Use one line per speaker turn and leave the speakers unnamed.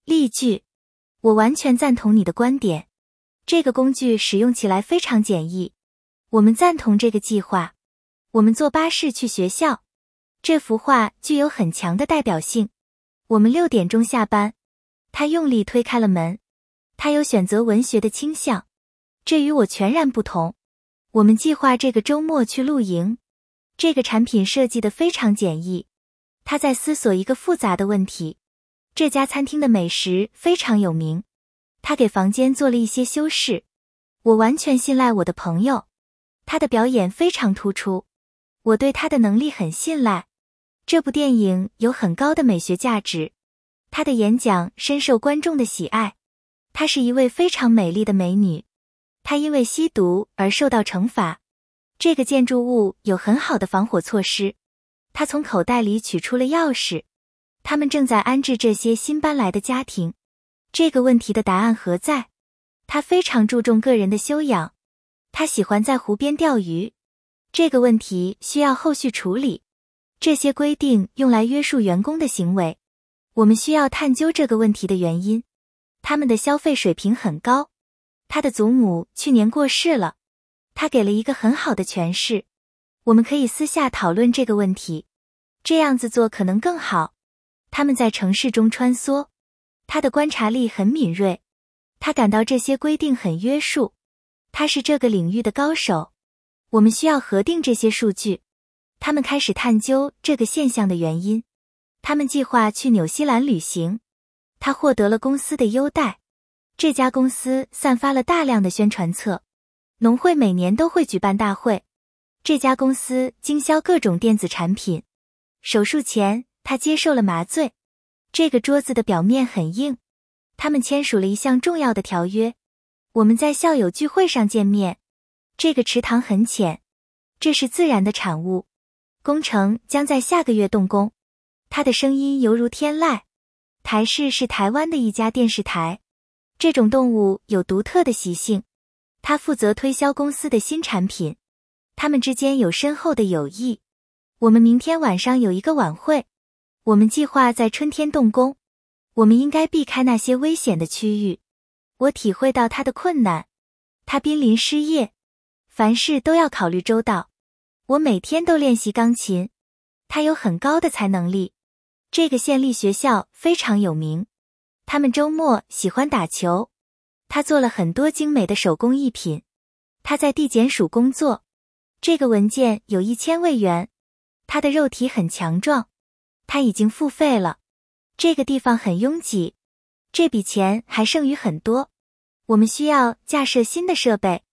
例句：我完全赞同你的观点。这个工具使用起来非常简易。我们赞同这个计划。我们坐巴士去学校。这幅画具有很强的代表性。我们6点钟下班。他用力推开了门。他有选择文学的倾向。这与我全然不同。我们计划这个周末去露营。这个产品设计得非常简易。他在思索一个复杂的问题。这家餐厅的美食非常有名。他给房间做了一些修饰。我完全信赖我的朋友。他的表演非常突出。我对他的能力很信赖。这部电影有很高的美学价值。他的演讲深受观众的喜爱。她是一位非常美丽的美女。她因为吸毒而受到惩罚。这个建筑物有很好的防火措施。他从口袋里取出了钥匙。他们正在安置这些新搬来的家庭。这个问题的答案何在？他非常注重个人的修养。他喜欢在湖边钓鱼。这个问题需要后续处理。这些规定用来约束员工的行为。我们需要探究这个问题的原因。他们的消费水平很高。他的祖母去年过世了。他给了一个很好的诠释。我们可以私下讨论这个问题。这样子做可能更好。他们在城市中穿梭。他的观察力很敏锐。他感到这些规定很约束。他是这个领域的高手。我们需要核定这些数据。他们开始探究这个现象的原因。他们计划去纽西兰旅行。他获得了公司的优待。这家公司散发了大量的宣传册。农会每年都会举办大会。这家公司经销各种电子产品。手术前，他接受了麻醉。这个桌子的表面很硬。他们签署了一项重要的条约。我们在校友聚会上见面。这个池塘很浅。这是自然的产物。工程将在下个月动工。他的声音犹如天籁。台视是台湾的一家电视台。这种动物有独特的习性。他负责推销公司的新产品。他们之间有深厚的友谊。我们明天晚上有一个晚会。我们计划在春天动工。我们应该避开那些危险的区域。我体会到他的困难。他濒临失业。凡事都要考虑周到。我每天都练习钢琴。他有很高的才能力。这个县立学校非常有名。他们周末喜欢打球。他做了很多精美的手工艺品。他在地检署工作。这个文件有1000位元。他的肉体很强壮。他已经付费了。这个地方很拥挤。这笔钱还剩余很多。我们需要架设新的设备。